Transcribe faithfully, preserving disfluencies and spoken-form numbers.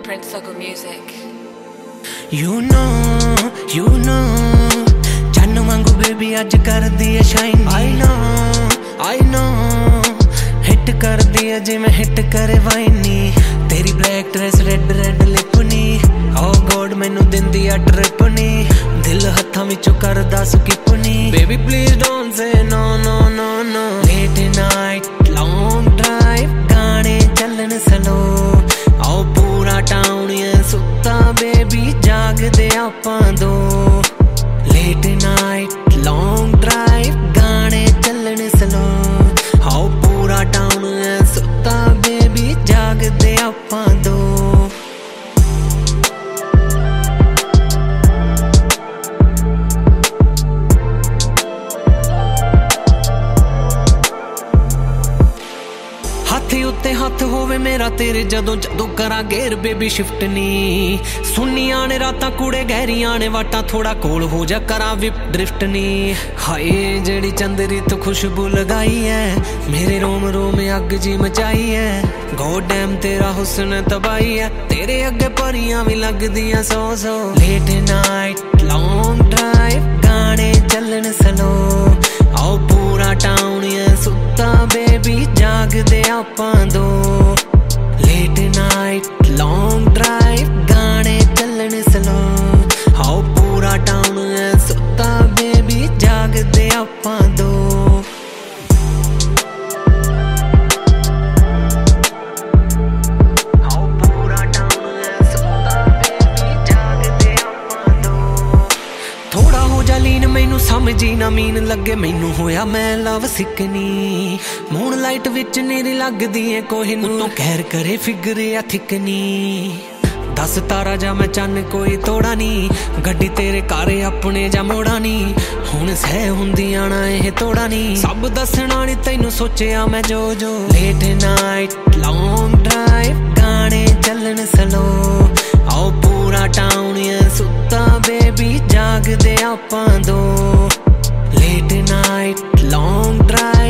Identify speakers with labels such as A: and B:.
A: Prince Sogo Music.
B: You know, you know, Channu wangu baby aj kar diye shine. I know, I know, hit kar diye jiਵੇਂ hit kare ਵਾਈਨੀ ਤੇਰੀ black dress red red lip ਨੀ oh god ਮੈਨੂੰ ਦਿੰਦੀ ਆ trip ਨੀ ਦਿਲ ਹੱਥਾਂ ਵਿੱਚੋਂ ਕਰਦਾ skip ਨੀ baby please don't say no no no no late night long drive ਗਾਣੇ ਚੱਲਣ slow ਆਓ ਪੂਰਾ ਟਾਊਨ ਐ ਸੁੱਤਾ ਬੇਬੀ ਜਾਗਦੇ ਆਪਾਂ ਦੋ ਲੇਟ ਨਾਈਟ ਲੌਂਗ ਡਰਾਈਵ ਗਾਣੇ ਚੱਲਣ ਸਲੋ ਆਓ ਪੂਰਾ ਟਾਊਨ ਐ ਸੁੱਤਾ ਬੇਬੀ ਜਾਗਦੇ ਆਪਾਂ ਦੋ ਹੱਥ ਉੱਤੇ ਹੱਥ ਹੋਵੇ ਮੇਰਾ ਤੇਰੇ ਜਦੋਂ ਜਦੋਂ ਕਰਾਂ ਗੇਰ ਬੇਬੀ ਸ਼ਿਫਟ ਨੀ ਸੁਣੀਆਂ ਨੇ ਰਾਤਾਂ ਕੂੜੇ ਗਹਿਰੀਆਂ ਨੇ ਵਾਟਾਂ ਥੋੜਾ ਕੋਲ ਹੋ ਜਾ ਕਰਾਂ ਵਿਪ ਡ੍ਰਿਫਟ ਨੀ ਹਾਏ ਜਿਹੜੀ ਚੰਦਰੀ ਤੋਂ ਖੁਸ਼ਬੂ ਲਗਾਈ ਐ ਮੇਰੇ ਰੋਮ ਰੋਮ ਅੱਗ ਜੀ ਮਚਾਈ ਐ ਗੋਡ ਡੈਮ ਤੇਰਾ ਹੁਸਨ ਤਬਾਈ ਐ ਤੇਰੇ ਅੱਗੇ ਪਰੀਆਂ ਵੀ ਲੱਗਦੀਆਂ ਸੌ ਸੌ ਲੇਟ ਨਾਈਟ ਲੌਂਗ ਡਰਾਈਵ ਗਾਣੇ ਚੱਲਣ ਸਲੋ ਆਓ ਪੂਰਾ ਟਾਊਨ ਐ ਸੁੱਤਾ ਬੇਬੀ ਜਾਗਦੇ ਆਪਾਂ ਦੋ ਲੇਟ ਨਾਈਟ ਲੌਂਗ ਡਰਾਈਵ ਗਾਣੇ ਚੱਲਣ ਸਲੋ ਆਓ ਪੂਰਾ ਟਾਊਨ ਐ ਸੁੱਤਾ ਬੇਬੀ ਜਾਗਦੇ ਆਪਾਂ ਦੋ ਲੀਨ ਮੈਨੂੰ ਸਮਝੀ ਨਾ ਮੀਨ ਲੱਗੇ ਮੈਨੂੰ ਹੋਇਆ ਮੈਂ ਲਵ ਸਿੱਕਨੀ ਮੂਨ ਲਾਈਟ ਵਿੱਚ ਨੇਰੀ ਲੱਗਦੀ ਏ ਕੋਈ ਨੂੰ ਤੋਂ ਕਹਿਰ ਕਰੇ ਫਿਗਰ ਆ ਥਿਕਨੀ ਦਸ ਤਾਰਾ ਜਾ ਮੈਂ ਚੰਨ ਕੋਈ ਤੋੜਾ ਨੀ ਗੱਡੀ ਤੇਰੇ ਘਰ ਆਪਣੇ ਜਾ ਮੋੜਾ ਨੀ ਹੁਣ ਸਹਿ ਹੁੰਦੀਆਂ ਨਾ ਇਹ ਤੋੜਾ ਨੀ ਸਭ ਦੱਸਣਾ ਨੀ ਤੈਨੂੰ ਸੋਚਿਆ ਮੈਂ ਜੋ ਜੋ ਲੇਟ ਨਾਈਟ ਲੌਂਗ ਡਰਾਈਵ ਗਾਣੇ ਚੱਲਣ ਸਲੋ ਆਓ ਪੂਰਾ ਟਾਊਨ ਐ ਸੁੱਤਾ ਬੇਬੀ ਜਾਗਦੇ ਆਪਾਂ ਦੋ ਲੇਟ ਨਾਈਟ ਲੌਂਗ ਡਰਾਈਵ